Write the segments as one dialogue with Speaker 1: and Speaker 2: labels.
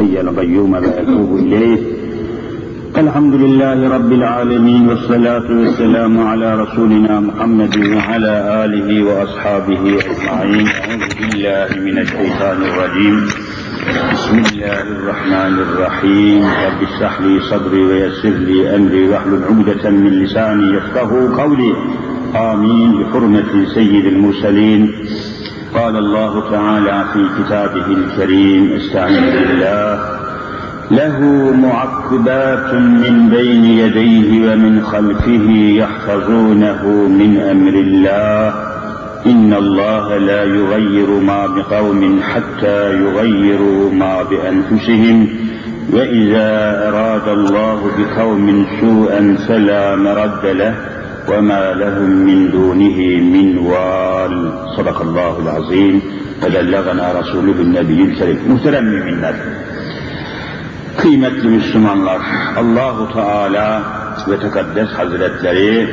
Speaker 1: الحي القيوم لا يتوب إليه. الحمد لله رب العالمين والصلاة والسلام على رسولنا محمد وعلى آله وأصحابه أجمعين. أعوذ بالله من الشيطان الرجيم. بسم الله الرحمن الرحيم. رب اشرح لي صدري ويسر لي أمري واحلل عقدة من لساني يفقهوا قولي. آمين بحرمة سيد المرسلين. قال الله تعالى في كتابه الكريم: استعيذ بالله: له معقبات من بين يديه ومن خلفه يحفظونه من أمر الله إن الله لا يغير ما بقوم حتى يغيروا ما بأنفسهم وإذا أراد الله بقوم سوءا فلا مرد له وما لهم من دونه من وال. صدق الله العظيم وبلغنا رسوله النبي الكريم. Muhterem müminler, kıymetli Müslümanlar, Allahu Teala ve Tekaddes Hazretleri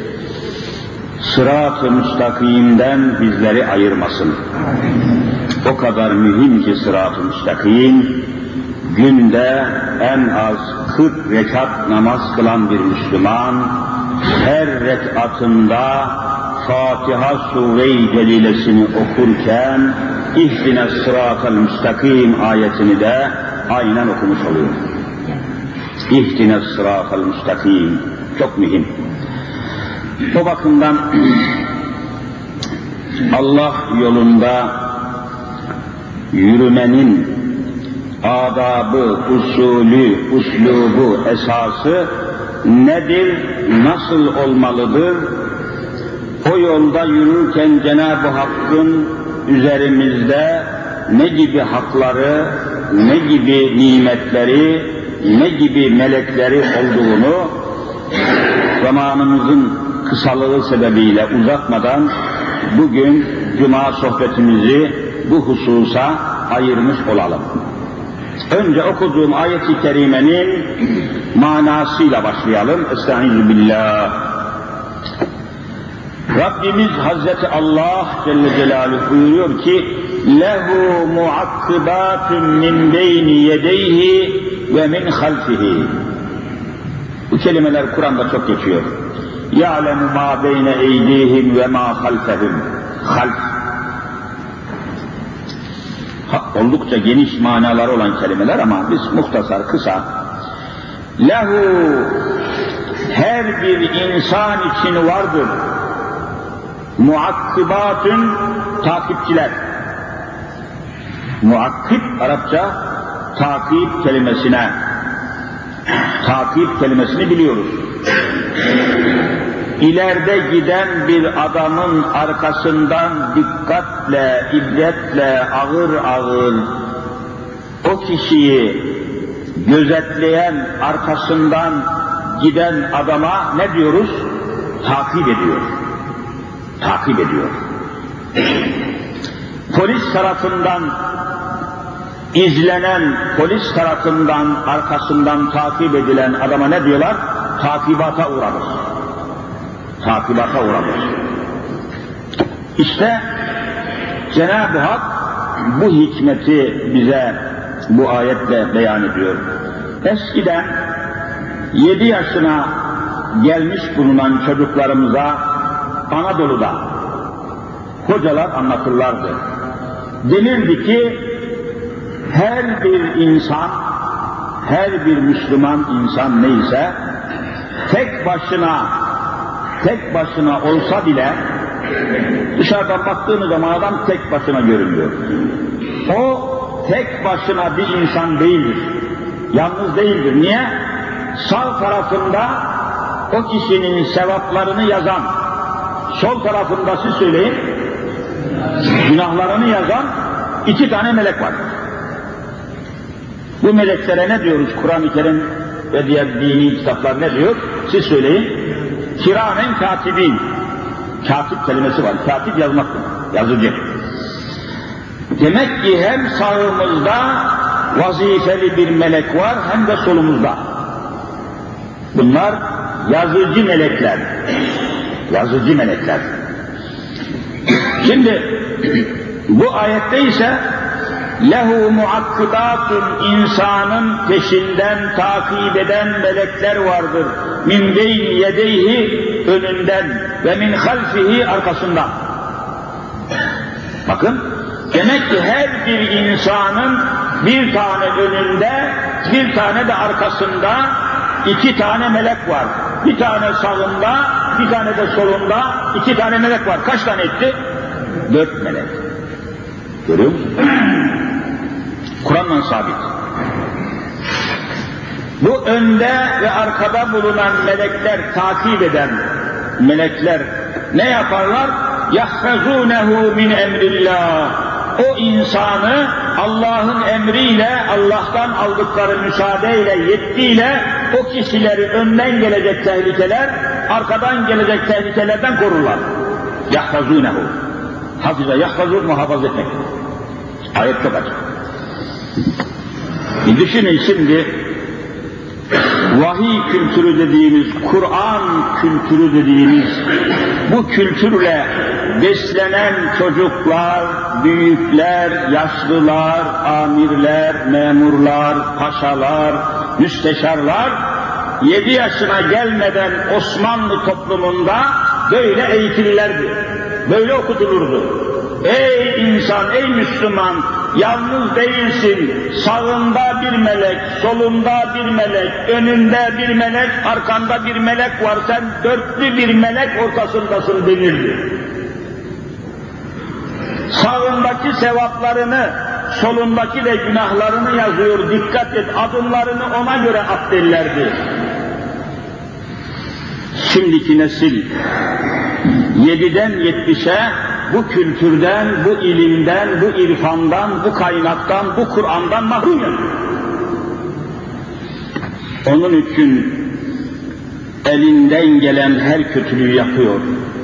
Speaker 1: sırat-ı müstakimden bizleri ayırmasın. O kadar mühim ki sırat-ı müstakim, günde en az 40 rekat namaz kılan bir Müslüman, her rekatında Fatiha Sure-i Celilesini okurken İhdine sıratal müstakim ayetini de aynen okumuş oluyor. İhdine sıratal müstakim çok mühim. O bakımdan Allah yolunda yürümenin adabı, usulü, uslubu, esası nedir, nasıl olmalıdır? O yolda yürürken Cenab-ı Hakk'ın üzerimizde ne gibi hakları, ne gibi nimetleri, ne gibi melekleri olduğunu zamanımızın kısalığı sebebiyle uzatmadan bugün Cuma sohbetimizi bu hususa ayırmış olalım. Önce okuduğum ayet-i kerimenin manasıyla başlayalım. Estaizu billah. Rabbimiz Hazreti Allah Celle Celaluhu buyuruyor ki: lehu muakkibatun min beyni yedeyhi ve min halfihi. Bu kelimeler Kur'an'da çok geçiyor. Ya'lemu ma beyne eydihim ve ma halfehum. Half. Oldukça geniş manaları olan kelimeler ama biz muhtasar, kısa. Lehu, her bir insan için vardır. Muakkibatun, takipçiler. Muakkib Arapça takip kelimesini biliyoruz. İleride giden bir adamın arkasından dikkatle, ibretle, ağır ağır o kişiyi gözetleyen, arkasından giden adama ne diyoruz? Takip ediyor. Takip ediyor. Polis tarafından izlenen, polis tarafından arkasından takip edilen adama ne diyorlar? Takibata uğramış. Takibata uğramış. İşte Cenab-ı Hak bu hikmeti bize bu ayetle beyan ediyor. Eskiden 7 yaşına gelmiş bulunan çocuklarımıza Anadolu'da hocalar anlatırlardı. Denirdi ki her bir insan, her bir Müslüman insan neyse tek başına olsa bile dışarıdan baktığınız zaman adam tek başına görünüyor. O tek başına bir insan değildir. Yalnız değildir. Niye? Sağ tarafında o kişinin sevaplarını yazan, sol tarafında siz söyleyin, günahlarını yazan 2 tane melek var. Bu meleklere ne diyoruz? Kur'an-ı Kerim ve diğer dini kitaplar ne diyor? Siz söyleyin. Kiramen katibin. Katip kelimesi var. Katip yazmak demek. Yazıcı. Demek ki hem sağımızda vazifeli bir melek var hem de solumuzda. Bunlar yazıcı melekler. Yazıcı melekler. Şimdi bu ayette ise lehu muakkibatun, insanın peşinden takip eden melekler vardır. Min beyni yedeyhi, önünden, ve min halfihi, arkasından. Bakın, demek ki her bir insanın bir tane önünde, bir tane de arkasında 2 tane melek var. Bir tane sağında, bir tane de solunda 2 tane melek var. Kaç tane etti? 4 melek. Görüyor musun? Kur'an'la sabit. Bu önde ve arkada bulunan melekler, takip eden melekler ne yaparlar? يَحْفَظُونَهُ مِنْ اَمْرِ اللّٰهِ. O insanı Allah'ın emriyle, Allah'tan aldıkları müsaadeyle, yetkiyle o kişileri önden gelecek tehlikeler, arkadan gelecek tehlikelerden korurlar. يَحْفَظُونَهُ. Hafize, yahfazur, muhafaza etmek. Ayet çok açık. Düşünün şimdi, vahiy kültürü dediğimiz, Kur'an kültürü dediğimiz bu kültürle beslenen çocuklar, büyükler, yaşlılar, amirler, memurlar, paşalar, müsteşarlar 7 yaşına gelmeden Osmanlı toplumunda böyle eğitilirlerdi, böyle okutulurdu. Ey insan, ey Müslüman, yalnız değilsin, sağında bir melek, solunda bir melek, önünde bir melek, arkanda bir melek var, sen 4'lü bir melek ortasındasın denirdi. Sağındaki sevaplarını, solundaki de günahlarını yazıyor, dikkat et, adımlarını ona göre at derlerdi. Şimdiki nesil 7'den 70'e bu kültürden, bu ilimden, bu irfandan, bu kaynaktan, bu Kur'an'dan mahrum ediyor. Onun için elinden gelen her kötülüğü yapıyor.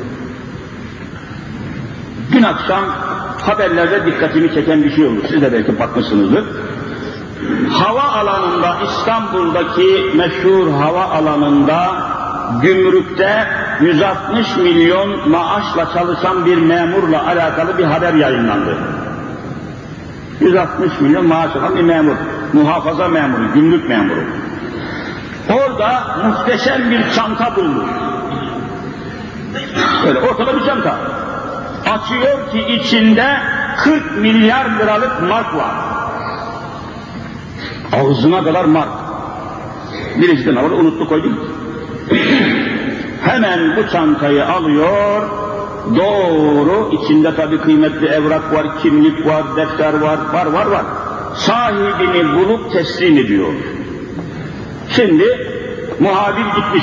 Speaker 1: Dün akşam haberlerde dikkatimi çeken bir şey oldu. Siz de belki bakmışsınızdır. Hava alanında, İstanbul'daki meşhur hava alanında, gümrükte 160 milyon maaşla çalışan bir memurla alakalı bir haber yayınlandı. 160 milyon maaş alan bir memur, muhafaza memuru, gümrük memuru. Orada muhteşem bir çanta bulmuş. Böyle ortada bir çanta. Açıyor ki içinde 40 milyar liralık mark var. Ağzına kadar mark. Birisinden alır, unuttu koydum. Hemen bu çantayı alıyor, doğru, içinde tabii kıymetli evrak var, kimlik var, defter var, var. Sahibini bulup teslim ediyor. Şimdi muhabir gitmiş.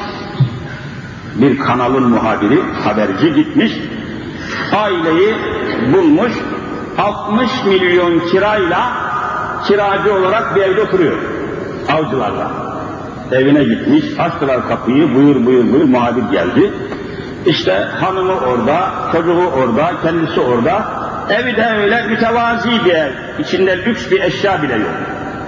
Speaker 1: Bir kanalın muhabiri, haberci gitmiş. Aileyi bulmuş, 60 milyon kirayla, kiracı olarak bir evde oturuyor. Avcılarla. Evine gitmiş, açtılar kapıyı, buyur, muhabir geldi. İşte hanımı orada, çocuğu orada, kendisi orada. Evi de öyle mütevazi bir ev, içinde lüks bir eşya bile yok.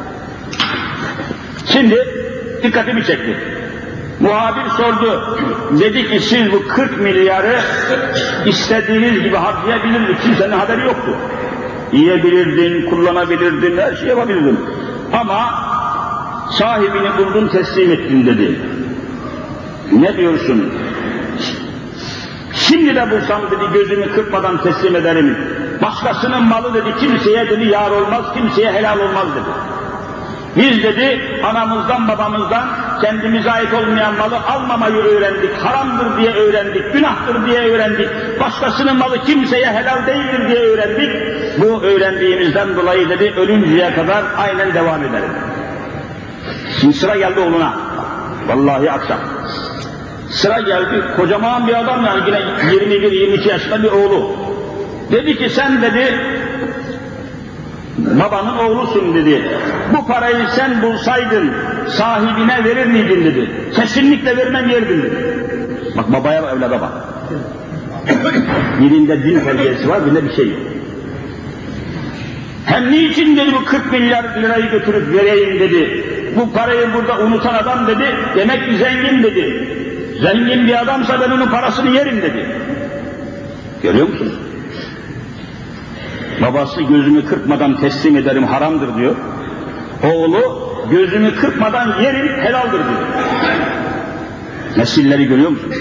Speaker 1: Şimdi dikkatimi çekti. Muhabir sordu, dedi ki siz bu 40 milyarı istediğiniz gibi harcayabilirdiniz, kimsenin haberi yoktu. Yiyebilirdin, kullanabilirdin, her şey yapabilirdin. Ama sahibini buldun, teslim ettin dedi. Ne diyorsun? Şimdi de bulsam dedi, gözümü kırpmadan teslim ederim. Başkasının malı dedi, kimseye dedi yar olmaz, kimseye helal olmaz dedi. Biz dedi, anamızdan babamızdan kendimize ait olmayan malı almamayı öğrendik, haramdır diye öğrendik, günahtır diye öğrendik, başkasının malı kimseye helal değildir diye öğrendik. Bu öğrendiğimizden dolayı dedi, ölünceye kadar aynen devam ederim. Şimdi sıra geldi oğluna. Vallahi akşam. Sıra geldi, kocaman bir adam yani yine 21-22 yaşında bir oğlu. Dedi ki sen dedi, babanın oğlusun dedi. Bu parayı sen bulsaydın sahibine verir miydin dedi. Kesinlikle vermem yerdim dedi. Bak babaya evlada bak. Birinde din terbiyesi var, birinde bir şey yok. Hem niçin dedi bu 40 milyar lirayı götürüp vereyim dedi. Bu parayı burada unutan adam dedi, demek ki zengin dedi. Zengin bir adamsa ben onun parasını yerim dedi. Görüyor musunuz? Babası gözümü kırpmadan teslim ederim haramdır diyor. Oğlu gözümü kırpmadan yerim helaldir diyor. Nesilleri görüyor musunuz?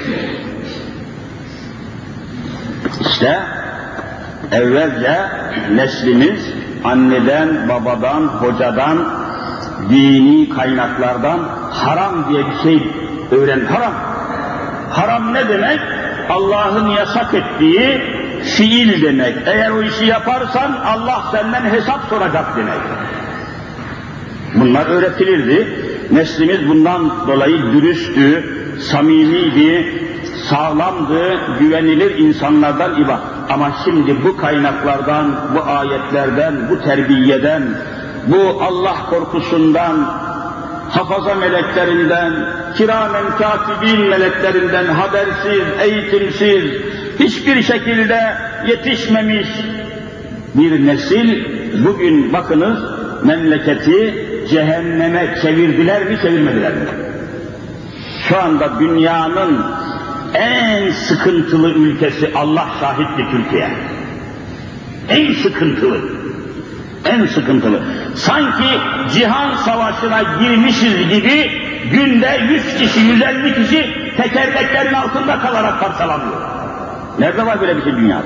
Speaker 1: İşte evvelce neslimiz anneden, babadan, hocadan, dini kaynaklardan haram diye bir şey haram. Haram ne demek? Allah'ın yasak ettiği fiil demek. Eğer o işi yaparsan Allah senden hesap soracak demek. Bunlar öğretilirdi. Neslimiz bundan dolayı dürüsttü, samimiydi, sağlamdı, güvenilir insanlardan ibaret. Ama şimdi bu kaynaklardan, bu ayetlerden, bu terbiyeden, bu Allah korkusundan, hafaza meleklerinden, kiramen katibin meleklerinden habersiz, eğitimsiz, hiçbir şekilde yetişmemiş bir nesil, bugün bakınız memleketi cehenneme çevirdiler mi, çevirmediler mi? Şu anda dünyanın en sıkıntılı ülkesi, Allah şahitli, Türkiye. En sıkıntılı. En sıkıntılı. Sanki cihan savaşına girmişiz gibi günde 100 kişi, 150 kişi tekerleklerin altında kalarak parçalanıyor. Nerede var böyle bir şey dünyada?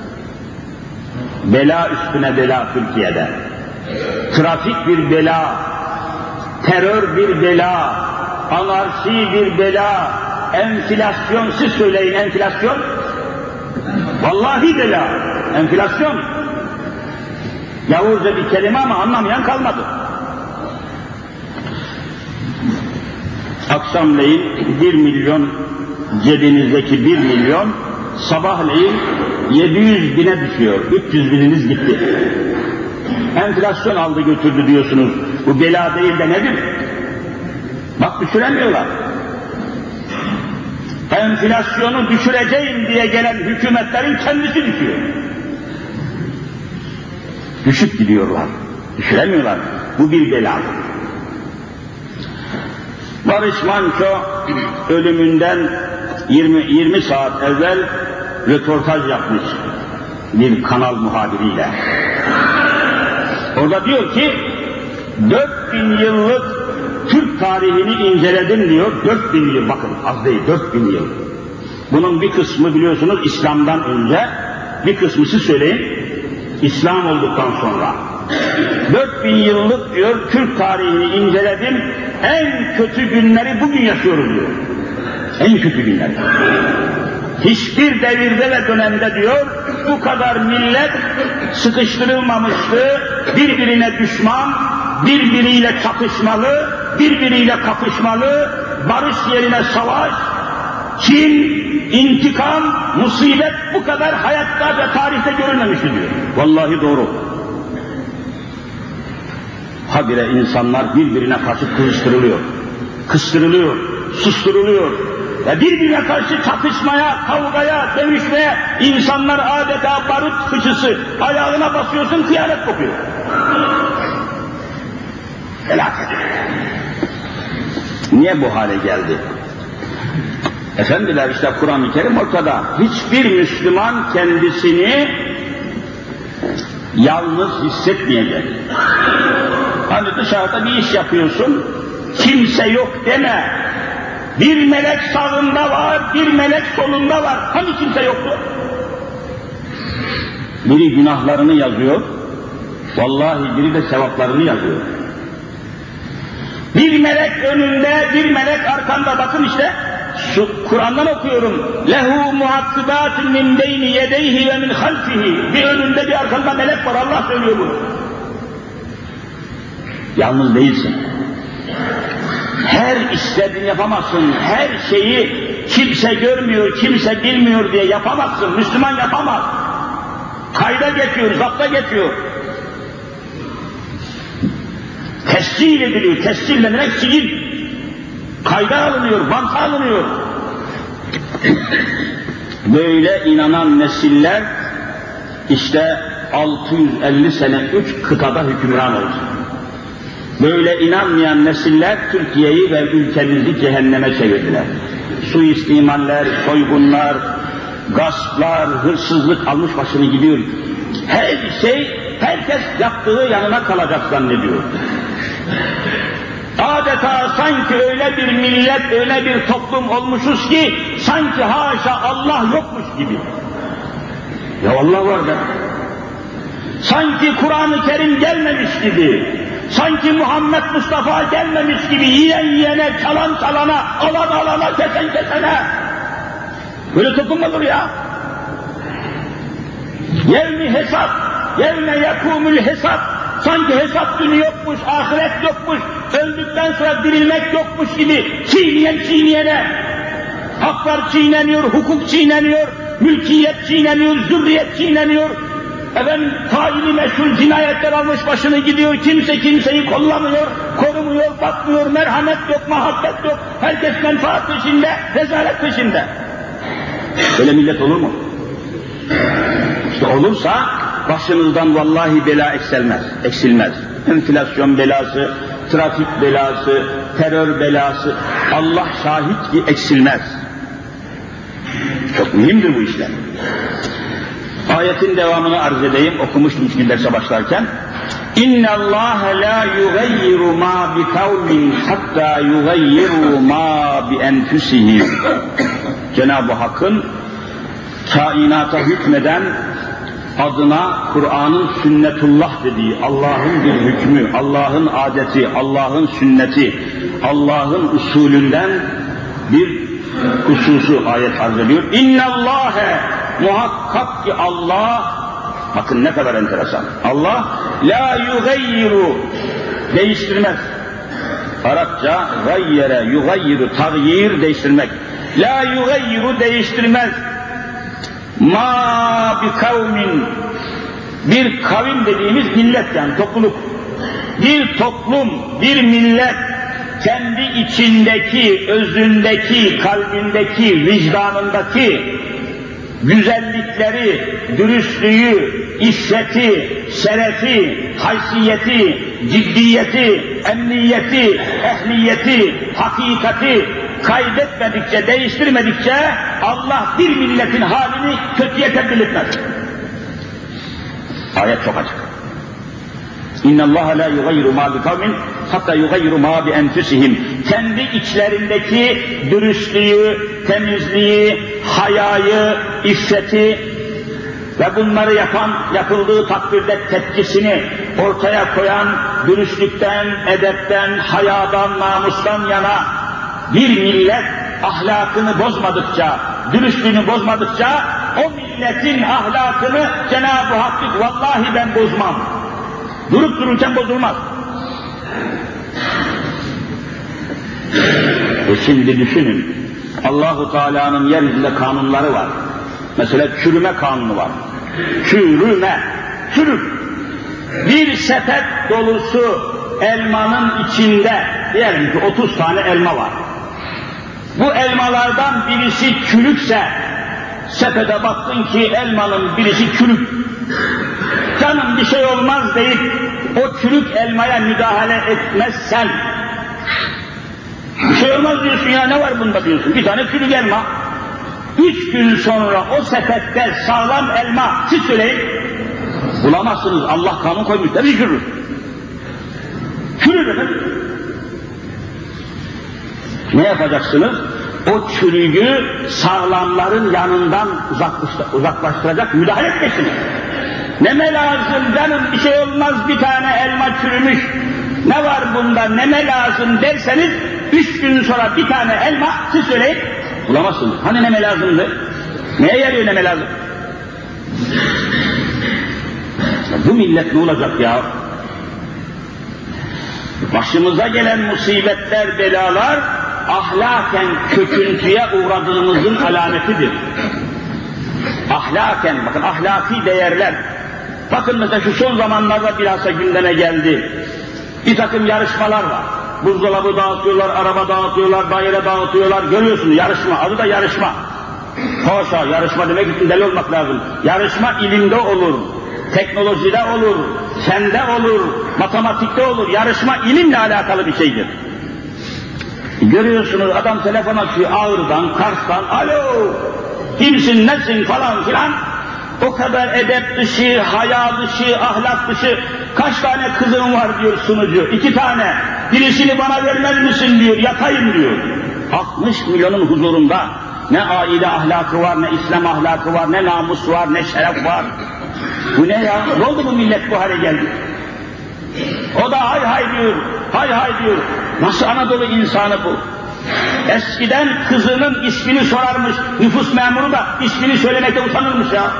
Speaker 1: Bela üstüne bela Türkiye'de. Trafik bir bela, terör bir bela, anarşi bir bela, enflasyon, siz söyleyin enflasyon. Vallahi bela, enflasyon. Yavurca bir kelime ama anlamayan kalmadı. Akşamleyin 1 milyon, cebinizdeki 1 milyon, sabahleyin 700 bine düşüyor, 300 bininiz gitti. Enflasyon aldı götürdü diyorsunuz, bu bela değil de nedir? Bak düşüremiyorlar. Enflasyonu düşüreceğim diye gelen hükümetlerin kendisi düşüyor. Düşüp gidiyorlar, düşüremiyorlar. Bu bir bela. Barış Manço ölümünden 20 saat evvel röportaj yapmış bir kanal muhabiriyle. Orada diyor ki 4000 yıllık Türk tarihini inceledim diyor. 4000 yıl, bakın az değil, 4000 yıl. Bunun bir kısmı biliyorsunuz İslam'dan önce, bir kısmı siz söyleyin İslam olduktan sonra. 4000 yıllık diyor Türk tarihini inceledim, en kötü günleri bugün yaşıyoruz diyor. En kötü günleri. Hiçbir devirde ve dönemde diyor bu kadar millet sıkıştırılmamıştı, birbirine düşman, birbiriyle çatışmalı, birbiriyle kapışmalı, barış yerine savaş, kin, intikam, musibet bu kadar hayatta ve tarihte görülmemişti diyor. Vallahi doğru. Habire insanlar birbirine karşı kızıştırılıyor, kıstırılıyor, susturuluyor. Ve birbirine karşı çatışmaya, kavgaya, dövüşmeye insanlar adeta barut fıçısı. Ayağına basıyorsun, kıyamet kopuyor. Felaket. Niye bu hale geldi? Efendiler işte Kur'an-ı Kerim ortada. Hiçbir Müslüman kendisini yalnız hissetmeyecek. Hani dışarıda bir iş yapıyorsun, kimse yok deme. Bir melek sağında var, bir melek solunda var. Hani kimse yoktu? Biri günahlarını yazıyor, vallahi biri de sevaplarını yazıyor. Bir melek önünde, bir melek arkanda. Bakın işte, Kur'an'dan okuyorum. Lehu muakkibatun min beyni yedeyhi ve min halfihi. Bir önünde bir arkanda melek var, Allah söylüyor bunu. Yalnız değilsin. Her istediğini yapamazsın, her şeyi kimse görmüyor, kimse bilmiyor diye yapamazsın. Müslüman yapamaz. Kayda geçiyor, zapta geçiyor. Tescil ediliyor, tescillenerek sicil. Kayda alınıyor, banta alınıyor. Böyle inanan nesiller işte 650 sene 3 kıtada hükümran oldu. Böyle inanmayan nesiller Türkiye'yi ve ülkemizi cehenneme çevirdiler. Suistimaller, soygunlar, gasplar, hırsızlık almış başını gidiyor. Herkes yaptığı yanına kalacak zannediyor. Adeta sanki öyle bir millet, öyle bir toplum olmuşuz ki sanki haşa Allah yokmuş gibi. Ya Allah var da. Sanki Kur'an-ı Kerim gelmemiş gibi, sanki Muhammed Mustafa gelmemiş gibi, yiyen yiyene, çalan çalana, alan alana, kesen kesene. Böyle toplum olur ya. Yevmi hesap, yevme yekumul hesap. Sanki hesap günü yokmuş, ahiret yokmuş, öldükten sonra dirilmek yokmuş gibi çiğneyen çiğneyene. Haklar çiğneniyor, hukuk çiğneniyor, mülkiyet çiğneniyor, zürriyet çiğneniyor. Efendim, faili meşhur cinayetler almış başını gidiyor, kimse kimseyi kollamıyor, korumuyor, bakmıyor, merhamet yok, muhabbet yok, herkes menfaat peşinde, rezalet peşinde. Böyle millet olur mu? İşte olursa başımızdan vallahi bela eksilmez. Enflasyon belası, trafik belası, terör belası, Allah şahit ki eksilmez. Çok mühimdir bu işler. Ayetin devamını arz edeyim, okumuştum çünkü derse başlarken. اِنَّ اللّٰهَ لَا يُغَيِّرُ مَا بِكَوْمٍ حَتَّى يُغَيِّرُوا مَا بِاَنْفُسِهِمْ. Cenab-ı Hakk'ın kainata hükmeden, adına Kur'an'ın sünnetullah dediği, Allah'ın bir hükmü, Allah'ın adeti, Allah'ın sünneti, Allah'ın usulünden bir hususu ayet arz ediyor. اِنَّ اللّٰهَ muhakkak ki Allah, bakın ne kadar enteresan, Allah la yugayyiru, değiştirmez. Arapça gayyere, yugayyiru, tagyir, değiştirmek. La yugayyiru, değiştirmez. Ma bi kavmin, bir kavim dediğimiz millet yani topluluk. Bir toplum, bir millet kendi içindeki, özündeki, kalbindeki, vicdanındaki güzellikleri, dürüstlüğü, iffeti, şerefi, haysiyeti, ciddiyeti, emniyeti, ehliyeti, hakikati kaybetmedikçe, değiştirmedikçe Allah bir milletin halini kötüye tebdil etmez. Ayet çok açık. İnna Allah la yugayyiru ma bi kavmin hatta yugayyiru ma bi enfusihim. Kendi içlerindeki dürüstlüğü, temizliği, hayayı, iffeti ve bunları yapıldığı takdirde tepkisini ortaya koyan, dürüstlükten, edepten, hayadan, namustan yana bir millet ahlakını bozmadıkça, dürüstlüğünü bozmadıkça o milletin ahlakını Cenab-ı Hak diyor, vallahi ben bozmam. Durup dururken bozulmaz. Şimdi düşünün, Allah-u Teala'nın yeryüzünde kanunları var. Mesela çürüme kanunu var. Çürük. Bir sepet dolusu elmanın içinde, diyelim ki 30 tane elma var. Bu elmalardan birisi çürükse, sepete baktın ki elmanın birisi çürük. Canım bir şey olmaz deyip o çürük elmaya müdahale etmezsen, bir şey olmaz diyorsun ya, ne var bunda diyorsun, bir tane çürük elma. 3 gün sonra o sepette sağlam elma, siz söyleyin, bulamazsınız, Allah kanun koymuş, tabii çürür. Çürür efendim. Ne yapacaksınız? O çürüğü sağlamların yanından uzaklaştıracak, müdahale etmesiniz. Neme lazım canım, bir şey olmaz, bir tane elma çürümüş, ne var bunda, neme lazım derseniz 3 gün sonra bir tane elma, siz söyleyin, bulamazsınız. Hani neme lazımdı? Neye yarıyor neme lazım? Bu millet ne olacak ya? Başımıza gelen musibetler, belalar, ahlaken köküntüye uğradığımızın alametidir. Ahlaken, bakın ahlaki değerler. Bakın mesela şu son zamanlarda bilhassa gündeme geldi. Bir takım yarışmalar var. Buzdolabı dağıtıyorlar, araba dağıtıyorlar, daire dağıtıyorlar. Görüyorsunuz yarışma, adı da yarışma. Haşa, yarışma demek için deli olmak lazım. Yarışma ilimde olur, teknolojide olur, fende olur, matematikte olur. Yarışma ilimle alakalı bir şeydir. Görüyorsunuz adam telefon açıyor Ağrı'dan, Kars'tan, alo, kimsin, nesin falan filan. O kadar edep dışı, haya dışı, ahlak dışı, kaç tane kızım var diyor sunucu, 2 tane, birisini bana vermez misin diyor, yatayım diyor. 60 milyonun huzurunda ne aile ahlakı var, ne İslam ahlakı var, ne namus var, ne şeref var. Bu ne ya? Ne oldu bu millet bu hale geldi? O da hay hay diyor, hay hay diyor. Nasıl Anadolu insanı bu? Eskiden kızının ismini sorarmış, nüfus memuru da ismini söylemekte utanırmış ya.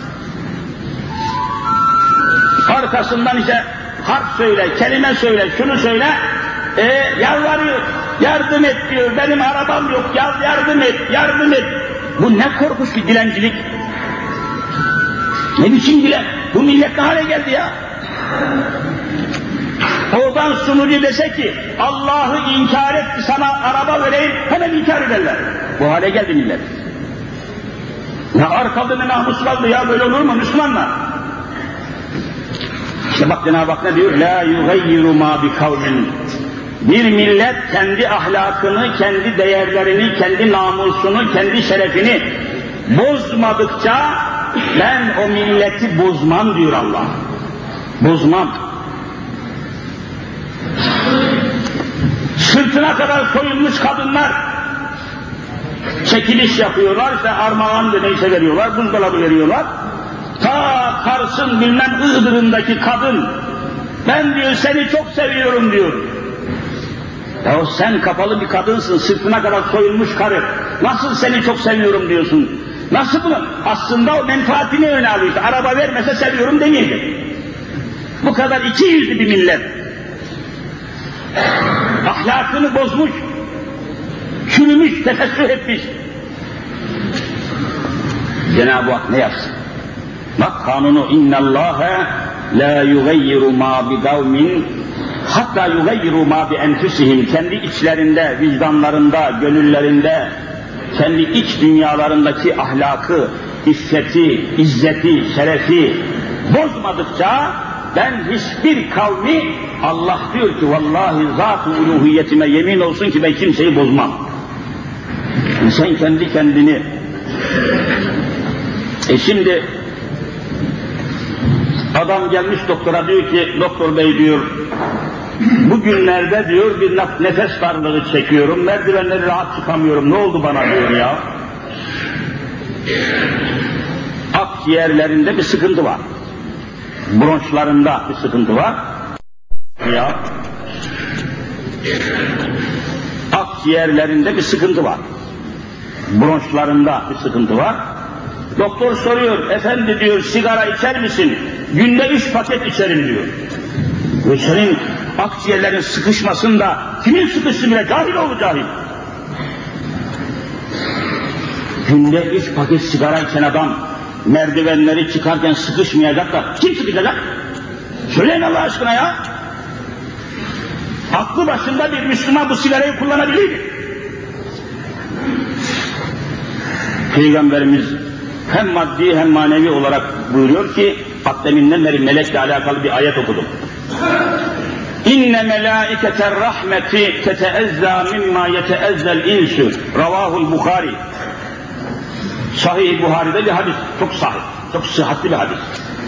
Speaker 1: Arkasından işte harf söyle, kelime söyle, şunu söyle, yalvarıyor, yardım et diyor, benim arabam yok, yardım et, yardım et. Bu ne korkunç bir dilencilik. Ne biçim dilen? Bu millet ne hale geldi ya? Oradan sunucu dese ki, Allah'ı inkar etti, sana araba vereyim, hemen inkar ederler. Bu hale geldi millet. Ne ar kaldı ne namus kaldı ya, böyle olur mu Müslümanlar? İşte bak Cenab-ı Hak ne diyor? La yugayyiru ma bi kavmin. Bir millet kendi ahlakını, kendi değerlerini, kendi namusunu, kendi şerefini bozmadıkça ben o milleti bozmam diyor Allah. Bozmam. Sırtına kadar soyulmuş kadınlar çekiliş yapıyorlar, işte armağan neyse veriyorlar, buzdolabı veriyorlar. Ta Kars'ın bilmem Iğdır'ındaki kadın, ben diyor seni çok seviyorum diyor. Ya sen kapalı bir kadınsın, sırtına kadar soyulmuş karı, nasıl seni çok seviyorum diyorsun? Nasıl bunu? Aslında o menfaatini öne alıyor. İşte araba vermese seviyorum demeyecek. Bu kadar ikiyüzlü bir millet. Ahlakını bozmuş, çürümüş, tefessüh etmiş. Cenab-ı Hak ne yapsın? Bak kanunu innallâhe la yugayyiru ma bi kavmin hatta yugayyiru ma bi enfusihim. Kendi içlerinde, vicdanlarında, gönüllerinde, kendi iç dünyalarındaki ahlakı, iffeti, izzeti, şerefi bozmadıkça ben hiçbir kavmi, Allah diyor ki vallahi zat-ı uluhiyetime yemin olsun ki ben kimseyi bozmam. Sen kendi kendini şimdi adam gelmiş doktora diyor ki doktor bey diyor bugünlerde diyor bir nefes darlığı çekiyorum, merdivenleri rahat çıkamıyorum, ne oldu bana diyor ya. Akciğerlerinde bir sıkıntı var. Bronşlarında bir sıkıntı var. Ya. Akciğerlerinde bir sıkıntı var. Bronşlarında bir sıkıntı var. Doktor soruyor, efendi diyor sigara içer misin? Günde 3 paket içerim diyor. Ve senin akciğerlerin sıkışmasında kimin sıkıştı bile cahil oğlu cahil. Günde 3 paket sigara içen adam merdivenleri çıkarken sıkışmayacak da kim sıkışacak? Söyleyin Allah aşkına ya. Aklı başında bir Müslüman bu sigarayı kullanabilir mi? Peygamberimiz hem maddi hem manevi olarak buyuruyor ki, bak deminden beri melekle alakalı bir ayet okudum. İnne melâiketer rahmeti teteezzâ mimma yeteezzel insü. Ravahul Bukhari. Sahih-i Buhari'de bir hadis. Çok sahih, çok sıhhatli bir hadis.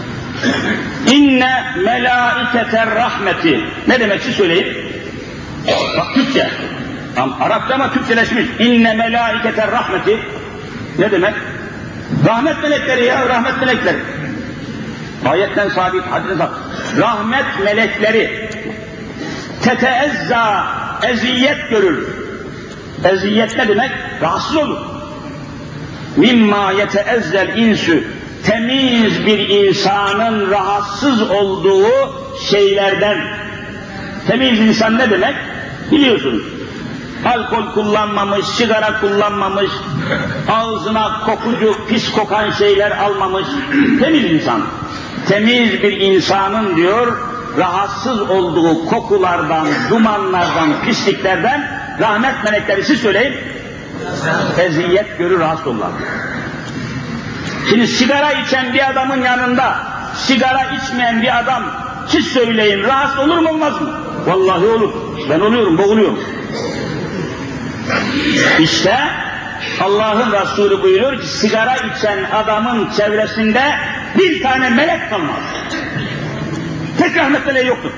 Speaker 1: İnne melâiketer rahmeti. Ne demekse söyleyin. Bak Türkçe. Arapça ama Türkçeleşmiş. İnne melâiketer rahmeti. Ne demek? Rahmet melekleri ya, rahmet melekleri. Ayetten sabit, hadise sabit. Rahmet melekleri teteezza, eziyet görür. Eziyet ne demek? Rahatsız olur. Mimma yeteezzel insü, temiz bir insanın rahatsız olduğu şeylerden. Temiz insan ne demek? Biliyorsunuz. Alkol kullanmamış, sigara kullanmamış, ağzına kokucu, pis kokan şeyler almamış, temiz insan. Temiz bir insanın diyor, rahatsız olduğu kokulardan, dumanlardan, pisliklerden rahmet melekleri, siz söyleyin, eziyet görür, rahatsız olurlar. Şimdi sigara içen bir adamın yanında, sigara içmeyen bir adam, siz söyleyin, rahatsız olur mu olmaz mı? Vallahi olur, ben oluyorum, boğuluyorum. İşte Allah'ın Resulü buyuruyor ki sigara içen adamın çevresinde bir tane melek kalmaz. Tek rahmet meleği yoktur.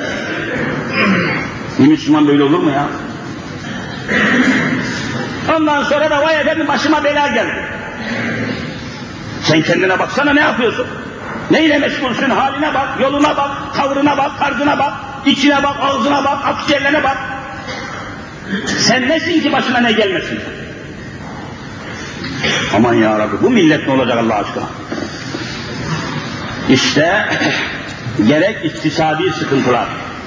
Speaker 1: Bir Müslüman böyle olur mu ya? Ondan sonra da vay efendim başıma bela geldi. Sen kendine baksana, ne yapıyorsun? Neyle meşgulsün? Haline bak, yoluna bak, tavrına bak, tarzına bak, içine bak, ağzına bak, akciğerlerine bak. Sen nesin ki başına ne gelmesin? Aman ya Rabbi, bu millet ne olacak Allah aşkına? İşte gerek iktisadi sıkıntılar,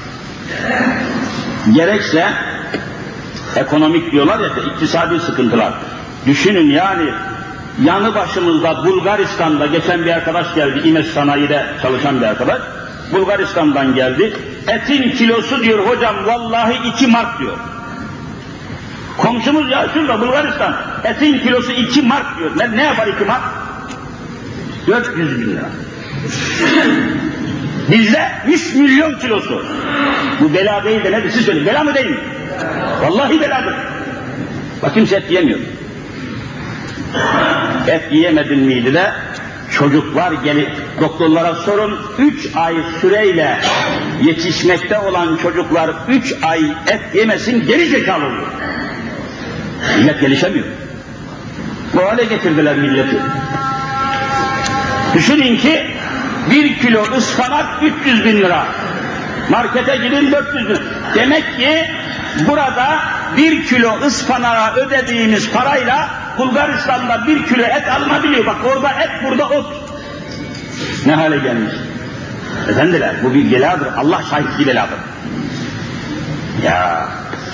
Speaker 1: gerekse ekonomik diyorlar ya, iktisadi sıkıntılar. Düşünün yani, yanı başımızda Bulgaristan'da geçen bir arkadaş geldi, İmes Sanayi'de çalışan bir arkadaş, Bulgaristan'dan geldi. Etin kilosu diyor hocam vallahi 2 mark diyor. Komşumuz ya şurada Bulgaristan, etin kilosu 2 mark diyor. Ne yapar 2 mark? 400 bin lira. Bizde 3 milyon kilosu. Bu bela değil de nedir? Siz söyleyin, bela mı değil mi? Vallahi beladır. Bak kimse et yiyemiyor. Et yiyemedin miydi de çocuklar gelip doktorlara sorun, 3 ay süreyle yetişmekte olan çocuklar 3 ay et yemesin geri zekalı oluyor. Millet gelişemiyor. Bu hale getirdiler milleti. Düşünün ki 1 kilo ıspanak 300 bin lira. Markete gidin 400 bin lira. Demek ki burada 1 kilo ıspanağa ödediğimiz parayla Bulgaristan'da 1 kilo et alınabiliyor. Bak orada et, burada ot. Ne hale gelmiş? Efendiler bu bir beladır. Allah şahit beladır. Ya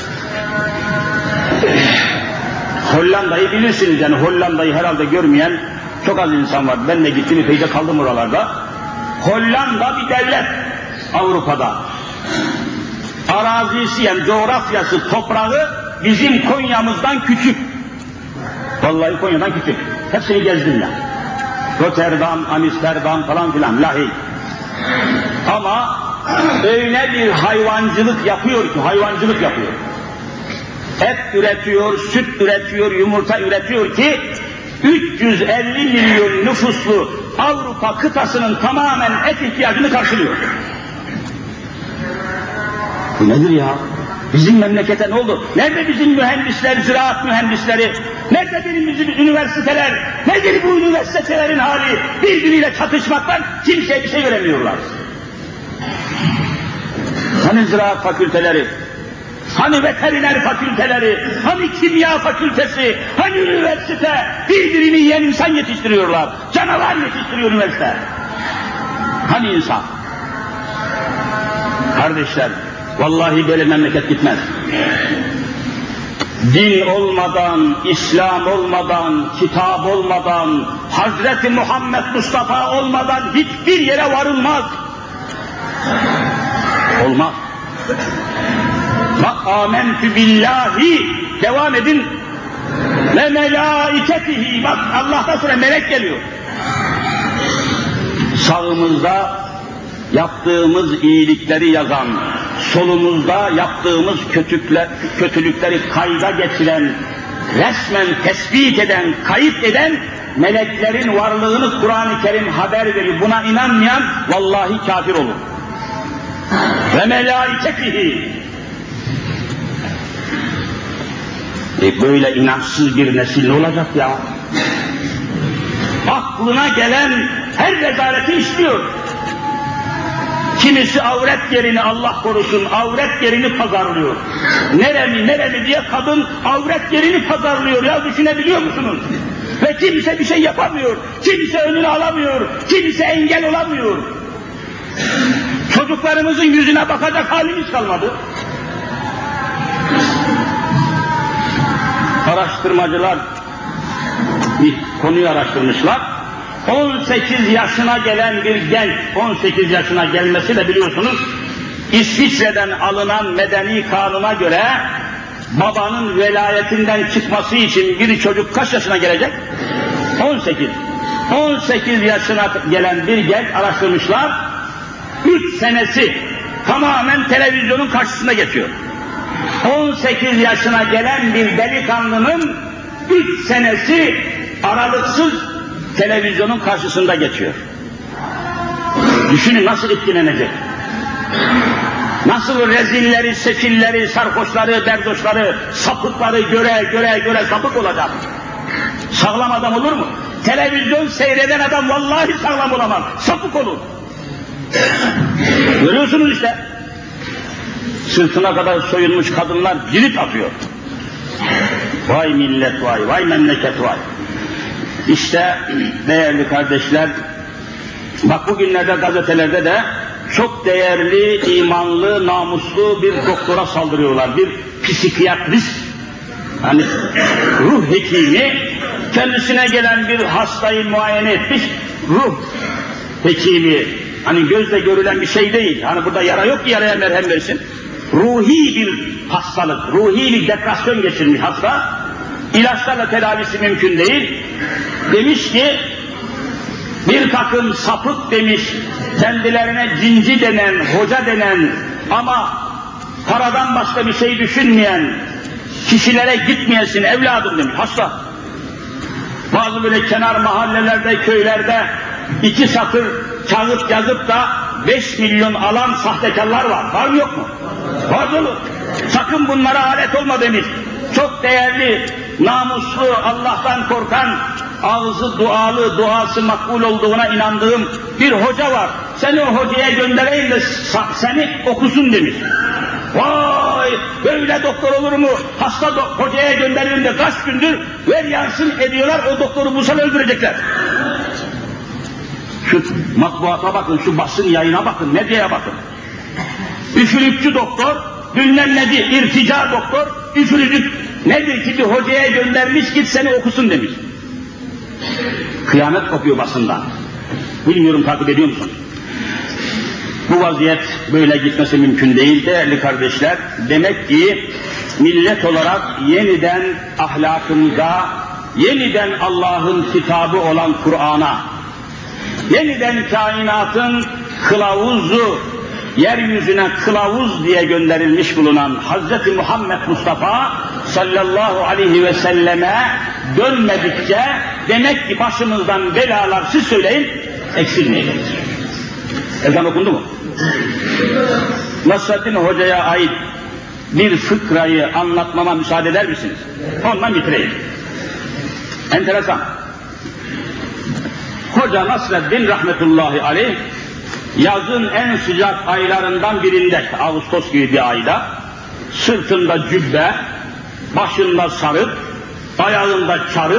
Speaker 1: Hollanda'yı bilirsiniz yani, Hollanda'yı herhalde görmeyen çok az insan var. Ben de gittim epeyce kaldım oralarda. Hollanda bir devlet Avrupa'da. Arazisi yani coğrafyası, toprağı bizim Konya'mızdan küçük. Vallahi Konya'dan küçük. Hepsini gezdim ya. Rotterdam, Amsterdam falan filan, Lahey. Ama öyle bir hayvancılık yapıyor ki, hayvancılık yapıyor. Et üretiyor, süt üretiyor, yumurta üretiyor ki 350 milyon nüfuslu Avrupa kıtasının tamamen et ihtiyacını karşılıyor. Bu nedir ya? Bizim memlekete ne oldu? Nerede bizim mühendisler, ziraat mühendisleri? Nerede bizim üniversiteler? Nedir bu üniversitelerin hali? Birbiriyle çatışmaktan kimseye bir şey veremiyorlar. Hani ziraat fakülteleri? Hani veteriner fakülteleri? Hani kimya fakültesi? Hani üniversite? Birbirini yiyen insan yetiştiriyorlar. Canavar yetiştiriyor üniversite. Hani insan? Kardeşler, vallahi böyle memleket gitmez. Din olmadan, İslam olmadan, kitap olmadan, Hazreti Muhammed Mustafa olmadan hiçbir yere varılmaz. Olmaz. Bak âmentü billahi, devam edin. Ve melâiketihi, bak Allah'tan sonra melek geliyor. Sağımızda yaptığımız iyilikleri yazan, solumuzda yaptığımız kötülükleri kayda geçiren, resmen tespit eden, kayıt eden meleklerin varlığını Kur'an-ı Kerim haber veriyor. Buna inanmayan vallahi kafir olur. Ve melâiketihi. Böyle inançsız bir nesil ne olacak ya? Aklına gelen her rezaleti işliyor. Kimisi avret yerini, Allah korusun, avret yerini pazarlıyor. Neremi diye kadın avret yerini pazarlıyor ya, düşünebiliyor musunuz? Ve kimse bir şey yapamıyor, kimse önünü alamıyor, kimse engel olamıyor. Çocuklarımızın yüzüne bakacak halimiz kalmadı. Araştırmacılar bir konuyu araştırmışlar. 18 yaşına gelen bir genç, 18 yaşına gelmesi de biliyorsunuz İsviçre'den alınan medeni kanuna göre babanın velayetinden çıkması için bir çocuk kaç yaşına gelecek? 18. 18 yaşına gelen bir genç araştırmışlar, 3 senesi tamamen televizyonun karşısında geçiyor. 18 yaşına gelen bir delikanlının 3 senesi aralıksız televizyonun karşısında geçiyor. Düşünün nasıl etkilenecek. Nasıl rezilleri, sefilleri, sarhoşları, berdoşları, sapıkları göre sapık olacak. Sağlam adam olur mu? Televizyon seyreden adam vallahi sağlam olamaz. Sapık olur. Görüyorsunuz işte. Sırtına kadar soyulmuş kadınlar cirit atıyor. Vay millet vay, vay memleket vay. İşte değerli kardeşler, bak bugünlerde gazetelerde de çok değerli, imanlı, namuslu bir doktora saldırıyorlar. Bir psikiyatrist, hani ruh hekimi, kendisine gelen bir hastayı muayene etmiş, ruh hekimi, hani gözle görülen bir şey değil, hani burada yara yok ki yaraya merhem versin. Ruhi bir hastalık, ruhi bir depresyon geçirmiş hasta, ilaçlarla tedavisi mümkün değil. Demiş ki, bir takım sapık demiş, kendilerine cinci denen, hoca denen ama paradan başka bir şey düşünmeyen kişilere gitmeyesin evladım demiş, hasta. Bazı böyle kenar mahallelerde, köylerde 2 satır kağıt yazıp da 5 milyon alan sahtekarlar var. Var mı yok mu? Var dolu. Sakın bunlara alet olma demiş. Çok değerli, namuslu, Allah'tan korkan, ağzı dualı, duası makbul olduğuna inandığım bir hoca var. Seni o hocaya göndereyim de seni okusun demiş. Vay! Böyle doktor olur mu? Hasta hocaya gönderelim de kaç gündür ver yansın ediyorlar, o doktoru bulsan öldürecekler. Şu matbuata bakın, şu basın yayına bakın, medyaya bakın. Üfürükçü doktor, bilmem nedir, irtica doktor, üfürücü nedir ki bir hocaya göndermiş, git seni okusun demiş. Kıyamet kopuyor basından. Bilmiyorum takip ediyor musun? Bu vaziyet böyle gitmesi mümkün değil değerli kardeşler. Demek ki millet olarak yeniden ahlakımıza, yeniden Allah'ın kitabı olan Kur'an'a, yeniden kainatın kılavuzu, yeryüzüne kılavuz diye gönderilmiş bulunan Hz. Muhammed Mustafa sallallahu aleyhi ve selleme dönmedikçe demek ki başımızdan belalar, siz söyleyin, eksilmeyecek. Ezan okundu mu? Nasrettin Hoca'ya ait bir fıkrayı anlatmama müsaade eder misiniz? Ondan bitireyim. Enteresan. Hoca Nasreddin rahmetullahi aleyh yazın en sıcak aylarından birinde, Ağustos gibi bir ayda, sırtında cübbe, başında sarık, ayağında çarık,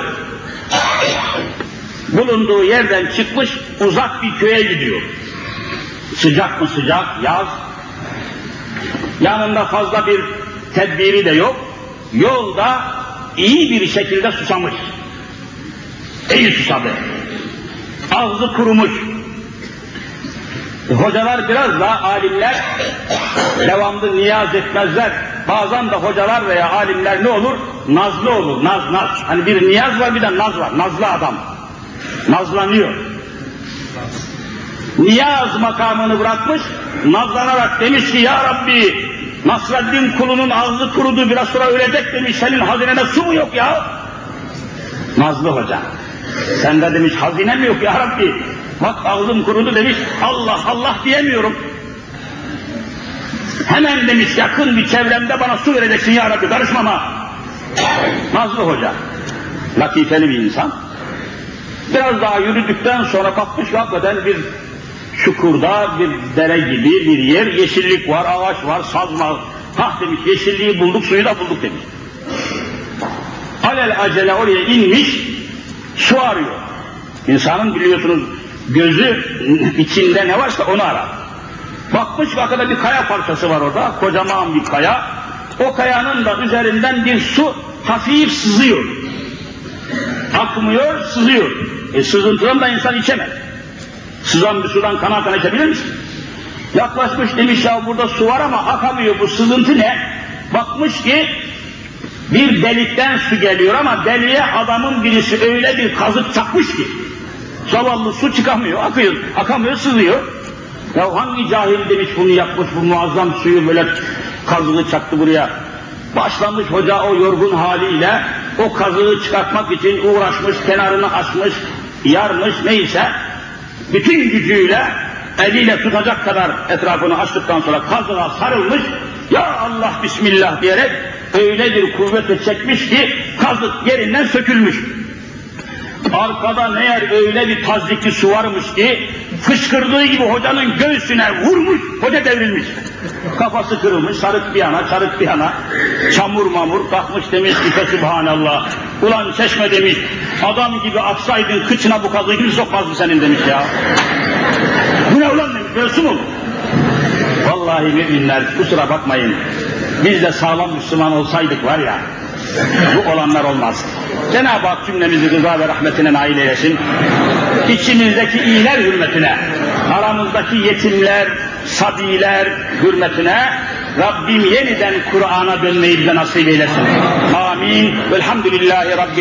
Speaker 1: bulunduğu yerden çıkmış uzak bir köye gidiyor. Sıcak mı sıcak, yaz. Yanında fazla bir tedbiri de yok. Yolda iyi bir şekilde susamış. İyi susadı. Ağzı kurumuş. Hocalar biraz da alimler devamlı niyaz etmezler. Bazen de hocalar veya alimler ne olur? Nazlı olur, naz. Hani bir niyaz var, bir de naz var. Nazlı adam. Nazlanıyor. Niyaz makamını bırakmış, nazlanarak demiş ki, ya Rabbi, Nasreddin kulunun ağzı kurudu, biraz sonra ölecek demiş, senin hazinene su mu yok ya? Nazlı hoca. Sende demiş hazine mi yok ya Rabbi? Bak ağzım kurudu demiş, Allah Allah diyemiyorum. Hemen demiş yakın bir çevremde bana su vereceksin ya Rabbi, karışmama. Nazlı hoca. Latifeli bir insan. Biraz daha yürüdükten sonra bakmış hakikaten bir çukurda, bir dere gibi bir yer, yeşillik var, ağaç var, saz var. Hah demiş, yeşilliği bulduk, suyu da bulduk demiş. Alel acele oraya inmiş, su arıyor. İnsanın biliyorsunuz gözü içinde ne varsa onu arar. Bakmış bakada bir kaya parçası var orada, kocaman bir kaya. O kayanın da üzerinden bir su hafif sızıyor. Akmıyor, sızıyor. Sızıntıdan da insan içemez. Sızan bir sudan kana içebilir misin? Yaklaşmış demiş ya burada su var ama akamıyor, bu sızıntı ne? Bakmış ki bir delikten su geliyor ama deliğe adamın birisi öyle bir kazık çakmış ki zavallı su çıkamıyor, akıyor, akamıyor, sızıyor. Ya hangi cahil demiş bunu yapmış, bu muazzam suyu böyle kazığı çaktı buraya. Başlamış hoca o yorgun haliyle o kazığı çıkartmak için uğraşmış, kenarını açmış, yarmış neyse, bütün gücüyle eliyle tutacak kadar etrafını açtıktan sonra kazığa sarılmış, ya Allah Bismillah diyerek öyle bir kuvvetle çekmiş ki kazık yerinden sökülmüş. Arkadan eğer öyle bir tazdikli su varmış ki fışkırdığı gibi hocanın göğsüne vurmuş, hoca devrilmiş. Kafası kırılmış, sarık bir yana, çarık bir yana, çamur mamur kalkmış demiş ki Fesubhanallah. Ulan Çeşme demiş, adam gibi atsaydın kıçına bu kazığı kim sokmazdı senin demiş ya. Bu ne ulan demiş, göğsü mü? Vallahi müminler kusura bakmayın, biz de sağlam Müslüman olsaydık var ya, bu olanlar olmaz. Cenab-ı Hak cümlemizi rıza ve rahmetine nail eylesin. İçimizdeki iyiler hürmetine, aramızdaki yetimler, sabiler hürmetine Rabbim yeniden Kur'an'a dönmeyi bize nasip eylesin. Amin. Velhamdülillahi Rabbil